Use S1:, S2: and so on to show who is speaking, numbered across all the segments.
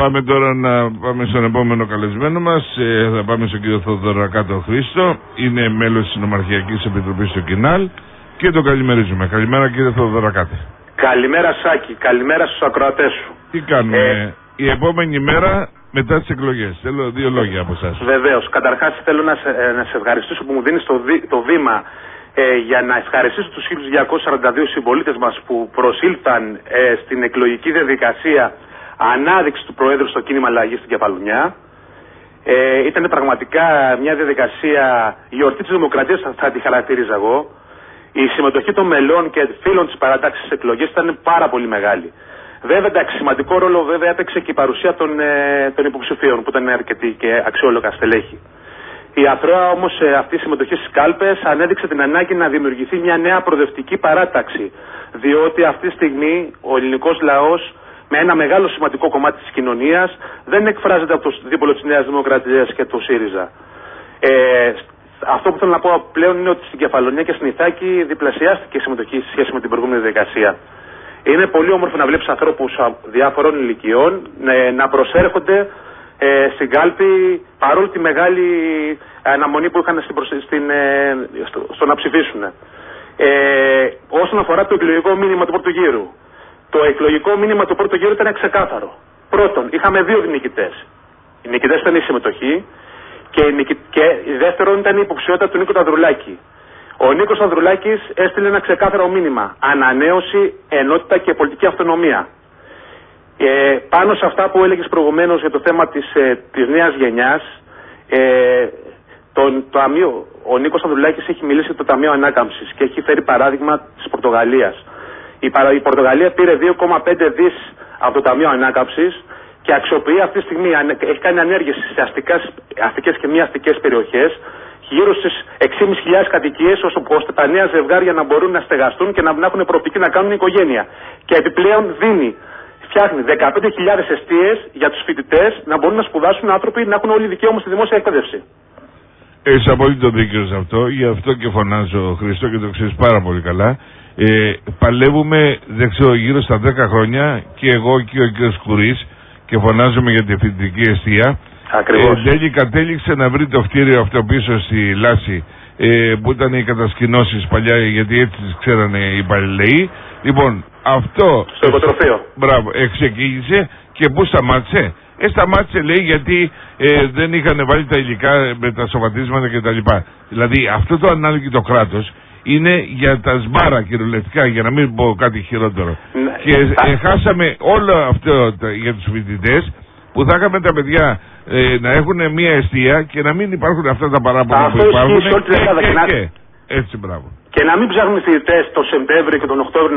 S1: Πάμε τώρα να πάμε στον επόμενο καλεσμένο μας. Θα πάμε στον κύριο Θοδωρακάτο Χρήστο. Είναι μέλος της Συνομαρχιακής Επιτροπής του Κινάλ και τον καλημερίζουμε. Καλημέρα κύριε Θοδωρακάτε.
S2: Καλημέρα Σάκη, καλημέρα στους ακροατές σου.
S1: Τι κάνουμε η επόμενη μέρα μετά τις εκλογές? Θέλω 2 λόγια από εσάς.
S2: Βεβαίως. Καταρχάς θέλω να σε ευχαριστήσω που μου δίνεις το βήμα για να ευχαριστήσω τους 1.242 συμπολίτες μας που προσήλθαν στην εκλογική διαδικασία ανάδειξη του Προέδρου στο κίνημα αλλαγής στην Κεφαλουνιά. Ήταν πραγματικά μια διαδικασία, η γιορτή της Δημοκρατίας θα τη χαρακτηρίζα εγώ. Η συμμετοχή των μελών και φίλων της παράταξης στις εκλογές ήταν πάρα πολύ μεγάλη. Βέβαια, εντάξει, σημαντικό ρόλο βέβαια έπαιξε και η παρουσία των υποψηφίων που ήταν αρκετοί και αξιόλογα στελέχη. Η αθρώα όμως αυτή η συμμετοχή στις κάλπες ανέδειξε την ανάγκη να δημιουργηθεί μια νέα προοδευτική παράταξη. Διότι αυτή τη στιγμή ο ελληνικός λαός, με ένα μεγάλο σημαντικό κομμάτι της κοινωνίας, δεν εκφράζεται από το δίπολο της Νέας Δημοκρατίας και του ΣΥΡΙΖΑ. Αυτό που θέλω να πω πλέον είναι ότι στην Κεφαλονία και στην Ιθάκη διπλασιάστηκε η συμμετοχή σε σχέση με την προηγούμενη διαδικασία. Είναι πολύ όμορφο να βλέπεις ανθρώπους διάφορων ηλικιών να προσέρχονται στην κάλπη παρόλη τη μεγάλη αναμονή που είχαν στο να ψηφίσουν. Όσον αφορά το εκλογικό μήνυμα του πρώτου γύρου, το εκλογικό μήνυμα του πρώτου γύρου ήταν ξεκάθαρο. Πρώτον, είχαμε 2 νικητές. Οι νικητές ήταν η συμμετοχή και δεύτερον ήταν η υποψηφιότητα του Νίκο Ανδρουλάκη. Ο Νίκος Ανδρουλάκης έστειλε ένα ξεκάθαρο μήνυμα. Ανανέωση, ενότητα και πολιτική αυτονομία. Πάνω σε αυτά που έλεγες προηγουμένως για το θέμα της νέας γενιάς, ο Νίκος Ανδρουλάκης έχει μιλήσει για το Ταμείο Ανάκαμψης και έχει φέρει παράδειγμα της Πορτογαλίας. Η Πορτογαλία πήρε 2,5 δις από το Ταμείο Ανάκαμψης και αξιοποιεί αυτή τη στιγμή, έχει κάνει ανέργειες σε αστικές και μη αστικές περιοχές, γύρω στις 6.500 κατοικίες, ώστε τα νέα ζευγάρια να μπορούν να στεγαστούν και να έχουν προοπτική να κάνουν οικογένεια. Και επιπλέον φτιάχνει 15.000 εστίες για τους φοιτητές να μπορούν να σπουδάσουν άνθρωποι να έχουν όλοι δικαίωμα στη δημόσια εκπαίδευση.
S1: Έχεις απολύτω δίκιο σε αυτό, γι' αυτό και φωνάζω Χριστό και το ξέρεις πάρα πολύ καλά. Παλεύουμε, δεν ξέρω, γύρω στα 10 χρόνια και εγώ και ο κ. Κουρής και φωνάζουμε για τη φοιτητική εστία.
S2: Ακριβώς.
S1: Τέλει κατέληξε να βρει το κτίριο αυτό πίσω στη Λάση που ήταν οι κατασκηνώσεις παλιά, γιατί έτσι τις ξέρανε οι υπαλληλοί. Λοιπόν, αυτό
S2: στο υποτροφείο.
S1: Μπράβο, εξεκίνησε και πού σταμάτησε? Σταμάτησε, λέει, γιατί δεν είχαν βάλει τα υλικά με τα σοβατίσματα κτλ. Δηλαδή αυτό το ανάλογο κράτος είναι για τα σμπάρα κυριολεκτικά, για να μην πω κάτι χειρότερο.
S2: Ναι.
S1: Και χάσαμε όλο αυτό για τους φοιτητές, που θα είχαμε τα παιδιά να έχουν μια εστία και να μην υπάρχουν αυτά τα παράπονα που υπάρχουν. Έτσι, μπράβο.
S2: Και να μην ψάχνουν οι φοιτητές τον Σεπτέμβριο και τον Οκτώβριο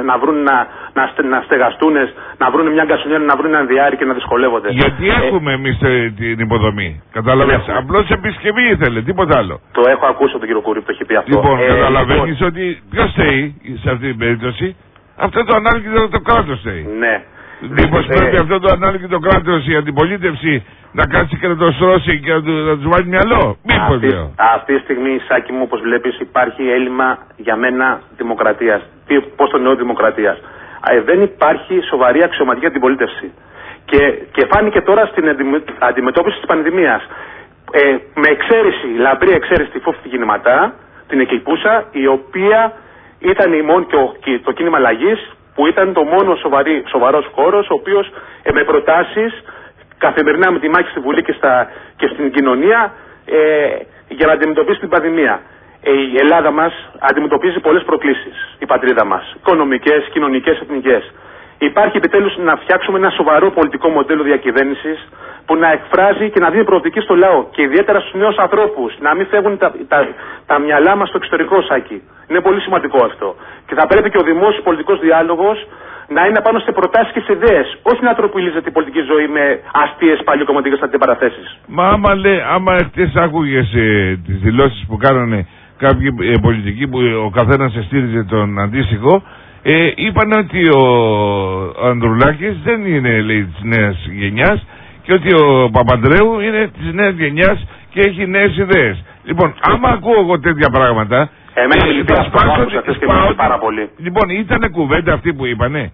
S2: να στεγαστούν, να βρουν μια γκασονιέρα, να βρουν έναν διάρρη και να δυσκολεύονται.
S1: Γιατί έχουμε εμείς την υποδομή. Κατάλαβες. Απλώς επισκευή ήθελε, τίποτα άλλο.
S2: Το έχω ακούσει από τον κύριο Κουρί που το έχει πει αυτό.
S1: Λοιπόν, καταλαβαίνεις ότι ποιος θέλει σε αυτή την περίπτωση? Αυτό το ανάλογο το κράτος θέλει.
S2: Ναι.
S1: Μήπως πρέπει αυτό το ανάλογο το κράτος, η αντιπολίτευση, να κάτσει και να το στρώσει και να τους βάλει μυαλό? Μήπως λέω.
S2: Αυτή τη στιγμή, Σάκη μου, όπως βλέπεις, υπάρχει έλλειμμα για μένα δημοκρατίας. Πώς το εννοώ δημοκρατίας? Δεν υπάρχει σοβαρή αξιωματική αντιπολίτευση. Και φάνηκε τώρα στην αντιμετώπιση της πανδημίας. Με εξαίρεση, λαμπρή εξαίρεση τη Φόβη Κινηματά, την Εκλειπούσα, η οποία ήταν η μόνη και το κίνημα αλλαγής, που ήταν το μόνο σοβαρός χώρος, ο οποίος με προτάσεις καθημερινά με τη μάχη στη Βουλή και στην κοινωνία για να αντιμετωπίσει την πανδημία. Η Ελλάδα μας αντιμετωπίζει πολλές προκλήσεις, η πατρίδα μας, οικονομικές, κοινωνικές, εθνικές. Υπάρχει επιτέλους να φτιάξουμε ένα σοβαρό πολιτικό μοντέλο διακυβέρνησης που να εκφράζει και να δίνει προοπτική στο λαό και ιδιαίτερα στους νέους ανθρώπους, να μην φεύγουν τα μυαλά μας στο εξωτερικό, Σάκη. Είναι πολύ σημαντικό αυτό. Και θα πρέπει και ο δημόσιος πολιτικός διάλογος να είναι πάνω σε προτάσεις και σε ιδέες, όχι να τροποποιείται η πολιτική ζωή με αστείες παλιοκομματικές αντιπαραθέσεις.
S1: Μα άμα χτες άκουγες τις δηλώσεις που κάνανε κάποιοι πολιτικοί που ο καθένας στήριζε τον αντίστοιχο, είπαν ότι ο Ανδρουλάκης δεν είναι, λέει, της νέας γενιάς και ότι ο Παπαντρέου είναι της νέας γενιάς και έχει νέες ιδέες. Λοιπόν, άμα ακούω εγώ τέτοια πράγματα,
S2: εμένα πάρα πολύ.
S1: Λοιπόν, ήτανε κουβέντα αυτή που είπανε?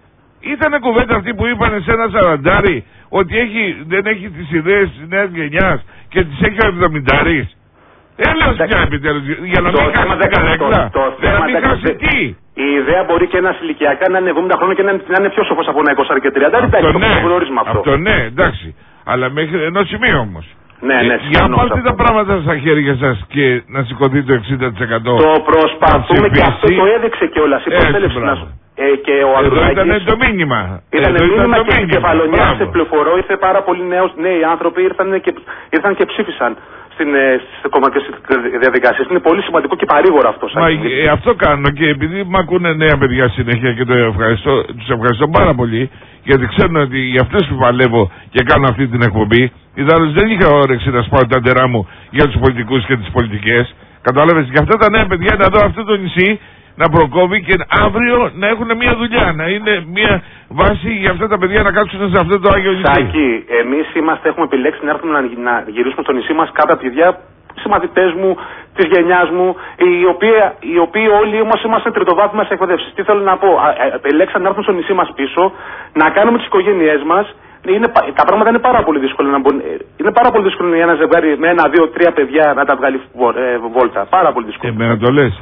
S1: Ήτανε κουβέντα αυτή που είπανε σε ένα σαραντάρι ότι δεν έχει τις ιδέες της νέας γενιάς και τις έχει ο 70άρης. Έλεος πια επιτέλους, για να μην χάσει την καρέκλα. Για να μην χάσει τι.
S2: Η ιδέα μπορεί και ένας ηλικιακά να είναι 70 χρόνια και να είναι πιο σοφός από ένα 20 και 30. Εντάξει, το γνωρίζουμε αυτό.
S1: Αυτό ναι, εντάξει. Αλλά μέχρι ενός σημείου όμως.
S2: Ναι,
S1: για πάρτε τα πράγματα στα χέρια σας και να σηκωθεί το 60%.
S2: Το προσπαθούμε και αυτό το έδειξε κιόλας. Και ο Ανδρουλάκης.
S1: Ήταν το μήνυμα.
S2: Ήταν μήνυμα και η Κεφαλονιά σε πληροφορώ. Ήρθε πάρα πολλοί νέοι άνθρωποι ήρθαν και ψήφισαν στις κομματικές διαδικασίες. Είναι πολύ σημαντικό και παρήγορο αυτό.
S1: Αυτό κάνω και επειδή μ' ακούνε νέα παιδιά συνέχεια και τους ευχαριστώ πάρα πολύ, γιατί ξέρουν ότι για αυτές που παλεύω και κάνω αυτή την εκπομπή, ιδάλλως δεν είχα όρεξη να σπάω τα ντερά μου για τους πολιτικούς και τις πολιτικές. Κατάλαβες, και αυτά τα νέα παιδιά να δω αυτό το νησί να προκόβει και αύριο να έχουν μια δουλειά, να είναι μια βάση για αυτά τα παιδιά να κάτσουν σε αυτό το Άγιο νησί.
S2: Σάκη, εμείς έχουμε επιλέξει να έρθουμε να γυρίσουμε στο νησί μας κάποια παιδιά, συμμαθητές μου, της γενιάς μου, οι οποίοι όλοι όμως είμαστε τριτοβάθμιας εκπαιδεύσεις. Τι θέλω να πω, επιλέξαμε να έρθουμε στο νησί μας πίσω, να κάνουμε τις οικογένειές μας. Τα πράγματα είναι πάρα πολύ δύσκολα να μπορούν. Είναι πάρα πολύ δύσκολο για ένα ζευγάρι με 1, 2, 3 παιδιά να τα βγάλει βόλτα. Πάρα πολύ δύσκολο.
S1: Εμένα το λες.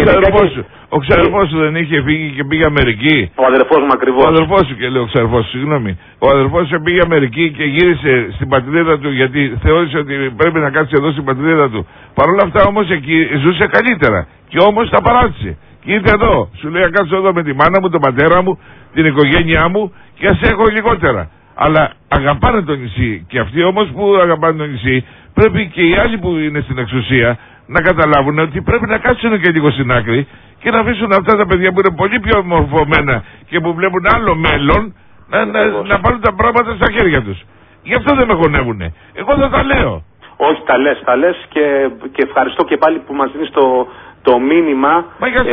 S1: Ο ξαδερφός σου δεν είχε φύγει και πήγε Αμερική.
S2: Ο αδερφός μου ακριβώς.
S1: Ο αδερφός σου και λέω ξαδερφός, συγγνώμη. Ο αδερφός σου πήγε Αμερική και γύρισε στην πατρίδα του γιατί θεώρησε ότι πρέπει να κάτσει εδώ στην πατρίδα του. Παρ' όλα αυτά όμως εκεί ζούσε καλύτερα. Και όμως τα παράτησε. Και ήρθε εδώ. Σου λέει: κάτσω εδώ με τη μάνα μου, τον πατέρα μου, την οικογένειά μου και ας έχω λιγότερα. Αλλά αγαπάνε το νησί. Και αυτοί όμως που αγαπάνε το νησί, πρέπει και οι άλλοι που είναι στην εξουσία να καταλάβουν ότι πρέπει να κάτσουν και λίγο στην άκρη και να αφήσουν αυτά τα παιδιά που είναι πολύ πιο μορφωμένα και που βλέπουν άλλο μέλλον να πάρουν τα πράγματα στα χέρια τους. Γι' αυτό δεν με χωνεύουνε. Εγώ θα τα λέω.
S2: Όχι, τα λες και ευχαριστώ και πάλι που μας δίνεις το μήνυμα,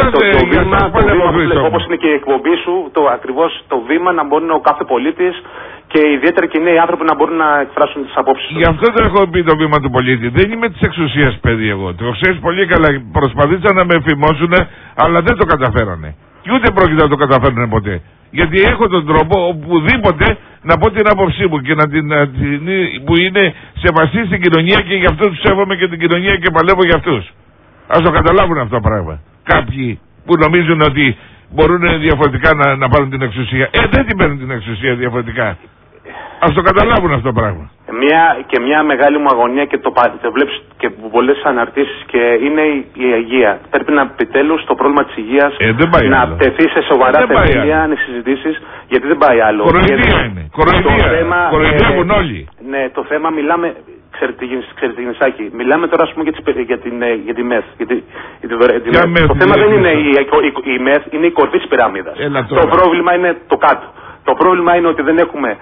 S2: όπως είναι και η εκπομπή σου, ακριβώς το βήμα να μπορεί ο κάθε πολίτης και ιδιαίτερα και οι νέοι άνθρωποι να μπορούν να εκφράσουν τις απόψεις τους.
S1: Γι' αυτό δεν έχω πει το βήμα του πολίτη. Δεν είμαι της εξουσίας, παιδί, εγώ. Το ξέρεις πολύ καλά. Προσπαθήσαν να με εφημώσουν, αλλά δεν το καταφέρανε. Και ούτε πρόκειται να το καταφέρουν ποτέ. Γιατί έχω τον τρόπο οπουδήποτε να πω την άποψή μου και που είναι σεβαστή στην κοινωνία και γι' αυτό τους σέβομαι και την κοινωνία και παλεύω για αυτούς. Ας το καταλάβουν αυτό το πράγμα. Κάποιοι που νομίζουν ότι μπορούν διαφορετικά να πάρουν την εξουσία. Δεν την παίρνουν την εξουσία διαφορετικά. Ας το καταλάβουν αυτό το πράγμα.
S2: Μια μεγάλη μου αγωνία και το βλέπεις και πολλές αναρτήσεις και είναι η υγεία. Πρέπει να επιτέλους το πρόβλημα της υγείας να τεθεί σε σοβαρά θεμελία, να συζητήσεις, γιατί δεν πάει άλλο.
S1: Κοροϊδία είναι. Κοροϊδεύουν όλοι.
S2: Ναι, το θέμα μιλάμε. Ξέρετε τι Σάκη, μιλάμε τώρα ας πούμε για τη ΜΕΘ. Το θέμα δεν είναι η ΜΕΘ, είναι η κορφή της πυραμίδας. Το πρόβλημα είναι το κάτω. Το πρόβλημα είναι ότι δεν έχουμε.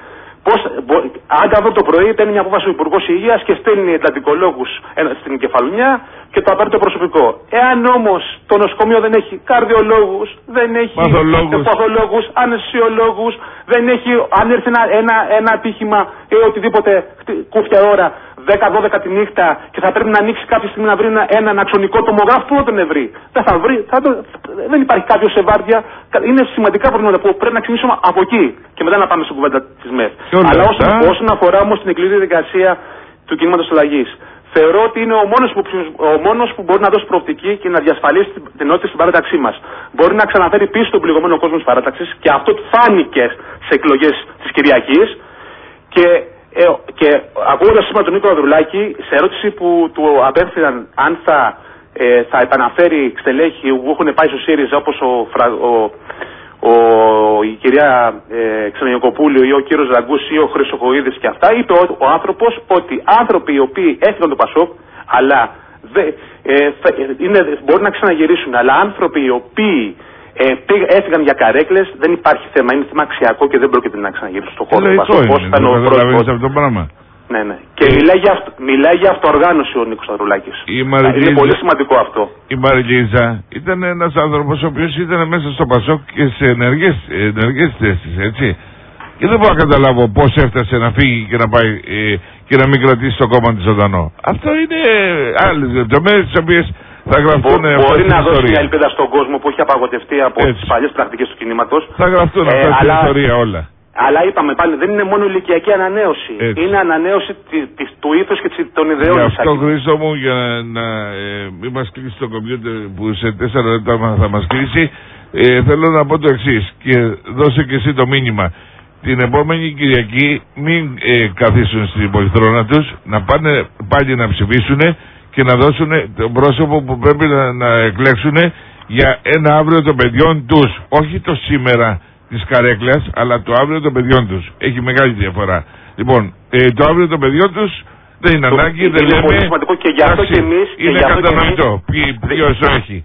S2: Αν εδώ το πρωί παίρνει μια απόφαση ο Υπουργός Υγείας και στέλνει εντατικολόγους στην Κεφαλονιά και το απαραίτητο προσωπικό. Εάν όμως το νοσοκομείο δεν έχει καρδιολόγους, δεν έχει παθολόγους, αναισθησιολόγους, δεν έχει, αν έρθει ένα ατύχημα ή οτιδήποτε κούφια ώρα, 10-12 τη νύχτα και θα πρέπει να ανοίξει κάποια στιγμή να βρει έναν αξονικό τομογράφο, πού θα τον βρει. Δεν θα βρει, δεν υπάρχει κάποιο σε βάρδια. Είναι σημαντικά προβλήματα που πρέπει να ξεκινήσουμε από εκεί και μετά να πάμε στην κουβέντα της ΜΕΘ. Αλλά όσον αφορά όμως την εκλογική διαδικασία του κινήματος αλλαγής, θεωρώ ότι είναι ο μόνος που μπορεί να δώσει προοπτική και να διασφαλίσει την ενότητα στην παράταξή μας. Μπορεί να ξαναφέρει πίσω τον πληγωμένο κόσμο της παράταξης και αυτό φάνηκε σε εκλογές της Κυριακής. Και ακούγοντας σήμερα τον Νίκο Ανδρουλάκη, σε ερώτηση που του απέφθηναν αν θα επαναφέρει στελέχη που έχουν πάει στο ΣΥΡΙΖΑ όπως η κυρία Ξενογιοκοπούλου ή ο κύριος Ραγκούς ή ο Χρυσοκοΐδης και αυτά, είπε ο άνθρωπος ότι άνθρωποι οι οποίοι έφυγαν το ΠΑΣΟΚ αλλά μπορεί να ξαναγυρίσουν, αλλά άνθρωποι οι οποίοι έφυγαν για καρέκλες, δεν υπάρχει θέμα, είναι θέμα αξιακό και δεν πρόκειται να ξαναγυρίσουν στον χώρο του ΠΑΣΟΚ. Ναι. Και μιλάει για αυτοοργάνωση ο Νίκος Ανδρουλάκης. Είναι πολύ σημαντικό αυτό.
S1: Η Μαριλίζα ήταν ένας άνθρωπος ο οποίος ήταν μέσα στο ΠΑΣΟΚ και σε ενεργές θέσεις, έτσι. Και δεν μπορώ να καταλάβω πώς έφτασε να φύγει και να πάει και να μην κρατήσει το κόμμα της ζωντανό. Αυτό είναι άλλες λεπτομέρειες τις οποίες Θα γραφτούν
S2: μπορεί να δώσει μια ελπίδα στον κόσμο που έχει απαγοτευτεί από τις παλιές πρακτικές του κινήματος.
S1: Θα γραφτούν αυτά στην ιστορία όλα.
S2: Αλλά είπαμε πάλι, δεν είναι μόνο ηλικιακή ανανέωση. Έτσι. Είναι ανανέωση του ήθους και των ιδεών.
S1: Γι' αυτό, Χρήστο μου, για να μην μας κλείσει το κομπιούτερ που σε 4 λεπτά θα μας κλείσει, θέλω να πω το εξής και δώσε και εσύ το μήνυμα. Την επόμενη Κυριακή μην καθίσουν στην πολυθρόνα τους, να πάνε πάλι να ψηφίσουν και να δώσουν το πρόσωπο που πρέπει να εκλέξουν για ένα αύριο των παιδιών τους. Όχι το σήμερα της καρέκλας, αλλά το αύριο των παιδιών τους. Έχει μεγάλη διαφορά. Λοιπόν, το αύριο των παιδιών τους δεν είναι ανάγκη, δεν λέμε.
S2: Πολύ σημαντικό και γι' αυτό και εμείς.
S1: Είναι κατανοητό ποιος έχει.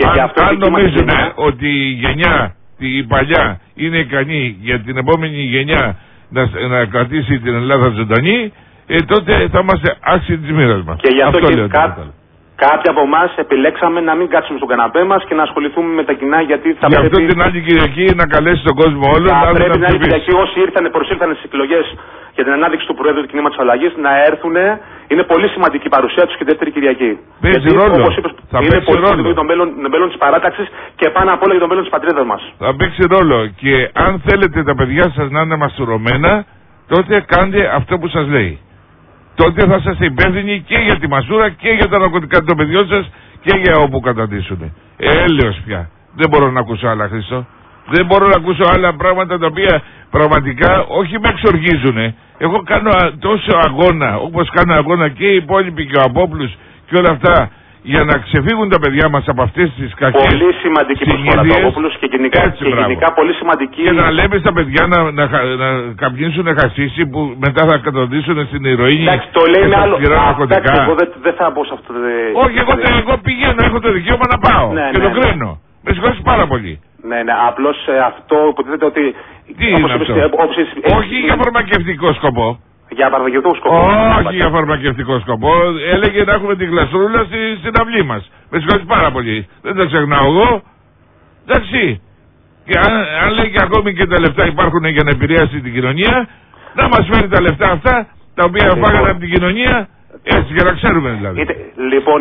S1: Αν νομίζουν ότι η γενιά, η παλιά, είναι ικανή για την επόμενη γενιά να κρατήσει την Ελλάδα ζωντανή, τότε θα είμαστε άξιοι της μοίρας μας.
S2: Και γι' αυτό και κάποιοι από εμάς επιλέξαμε να μην κάτσουμε στον καναπέ μας και να ασχοληθούμε με τα κοινά, γιατί θα
S1: πρέπει. Γι' αυτό την άλλη Κυριακή να καλέσει τον κόσμο όλο.
S2: Θα πρέπει την άλλη Κυριακή όσοι προσήλθαν στις εκλογές για την ανάδειξη του Προέδρου του Κινήματος Αλλαγής να έρθουν. Είναι πολύ σημαντική η παρουσία τους και δεύτερη Κυριακή.
S1: Παίζει ρόλο. Όπως είπες,
S2: είναι πολύ σημαντικό για το μέλλον της παράταξης και πάνω απ' όλα για το μέλλον της πατρίδας μας.
S1: Θα παίξει ρόλο. Και αν θέλετε τα παιδιά σας να είναι μαστουρωμένα, τότε κάντε αυτό που σας λέει. Τότε θα είστε υπεύθυνοι και για τη μασούρα και για τα ναρκωτικά των παιδιών σας και για όπου καταντήσουν. Έλεος πια. Δεν μπορώ να ακούσω άλλα, Χρήστο. Δεν μπορώ να ακούσω άλλα πράγματα τα οποία πραγματικά όχι με εξοργίζουν. Εγώ κάνω τόσο αγώνα, όπως κάνω αγώνα και οι υπόλοιποι και ο Απόπλους και όλα αυτά, για να ξεφύγουν τα παιδιά μας από αυτές τις κακές συνήθειες.
S2: Πολύ σημαντική προσφορά του Απόπλους και γενικά πολύ σημαντική.
S1: Και να λέμε στα παιδιά να καπνίσουν χασίσι που μετά θα κατοδίσουν στην ηρωίνη.
S2: Εντάξει, το λέει με άλλο. Εγώ δεν θα μπω σε αυτό.
S1: Όχι, εγώ πηγαίνω, έχω το δικαίωμα να πάω και το κρίνω. Με συγχωρείς πάρα πολύ.
S2: Ναι, απλώς αυτό υποτίθεται ότι.
S1: Τι είναι αυτό? Όχι για φαρμακευτικό σκοπό.
S2: Για φαρμακευτικό σκοπό.
S1: Όχι για φαρμακευτικό σκοπό. Έλεγε να έχουμε την γλαστρούλα στην αυλή μας. Με συγχωρείς πάρα πολύ. Δεν τα ξεχνάω εγώ. Εντάξει. Και αν λέει και ακόμη και τα λεφτά υπάρχουν για να επηρεάσει την κοινωνία, να μας φέρει τα λεφτά αυτά τα οποία φάγανε από την κοινωνία. Έτσι για να ξέρουμε δηλαδή.
S2: Λοιπόν,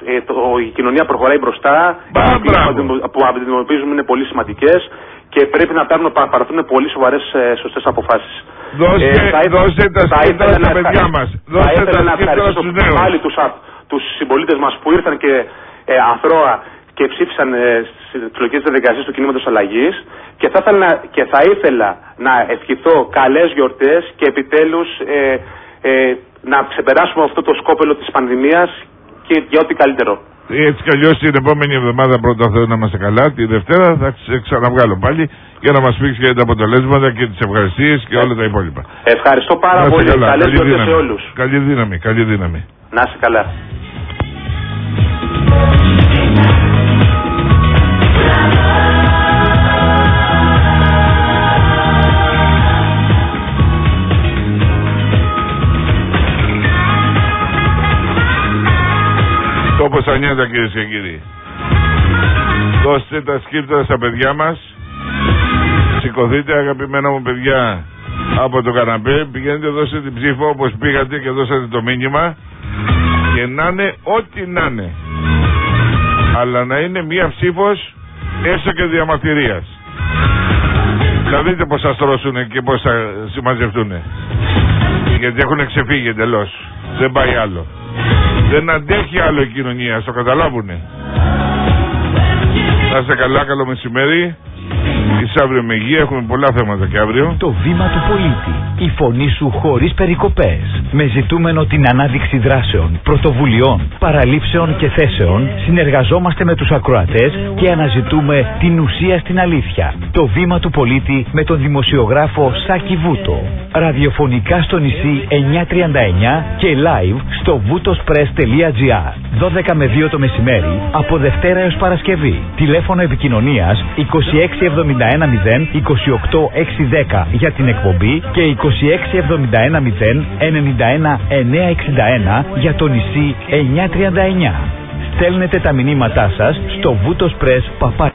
S2: η κοινωνία προχωράει μπροστά. Που αντιμετωπίζουμε είναι πολύ σημαντικές και πρέπει να πάρθουν πολύ σοβαρές σωστές αποφάσεις.
S1: Δώστε τα σκύπτρα στα παιδιά μας.
S2: Θα ήθελα να ευχαριστήσω πάλι τους συμπολίτες μας που ήρθαν και αθρώα και ψήφισαν στις εκλογικές διαδικασίες του Κινήματος Αλλαγής και θα ήθελα να ευχηθώ καλές γιορτές και επιτέλους να ξεπεράσουμε αυτό το σκόπελο της πανδημίας και για ό,τι καλύτερο.
S1: Έτσι κι αλλιώς την επόμενη εβδομάδα, πρώτα Θεού να είμαστε καλά, τη Δευτέρα θα σε ξαναβγάλω πάλι για να μας πεις και τα αποτελέσματα και τις ευχαριστίες και όλα τα υπόλοιπα.
S2: Ευχαριστώ πάρα πολύ. Καλές γιορτές σε όλους.
S1: Καλή δύναμη, καλή δύναμη.
S2: Να είσαι καλά.
S1: Όπως ανιέτα, κυρίες και κύριοι. Δώστε τα σκύπτρα στα παιδιά μας. Σηκωθείτε, αγαπημένα μου παιδιά, από το καναπέ. Πηγαίνετε, δώστε την ψήφο όπως πήγατε και δώσατε το μήνυμα. Και να είναι ό,τι να είναι. Αλλά να είναι μία ψήφος έστω και διαμαρτυρίας. Θα δείτε πως θα στρώσουν και πως θα συμμαζευτούν. Γιατί έχουν ξεφύγει εντελώς. Δεν πάει άλλο. Δεν αντέχει άλλο η κοινωνία, το καταλάβουνε. Να είστε καλά, καλό μεσημέρι. Εις αύριο με υγεία, έχουμε πολλά θέματα και αύριο.
S3: Το βήμα του πολίτη. Η φωνή σου χωρίς περικοπές. Με ζητούμενο την ανάδειξη δράσεων, πρωτοβουλειών, παραλήψεων και θέσεων, συνεργαζόμαστε με τους ακροατές και αναζητούμε την ουσία στην αλήθεια. Το βήμα του πολίτη με τον δημοσιογράφο Σάκη Βούτο. Ραδιοφωνικά στο νησί 939 και live στο voutospress.gr. 12 με 2 το μεσημέρι από Δευτέρα έως Παρασκευή. Τηλέφωνο επικοινωνίας 2671 028 610 για την εκπομπή και 2671 091 961 για το νησί 939. Στέλνετε τα μηνύματά σας στο voutospress.gr.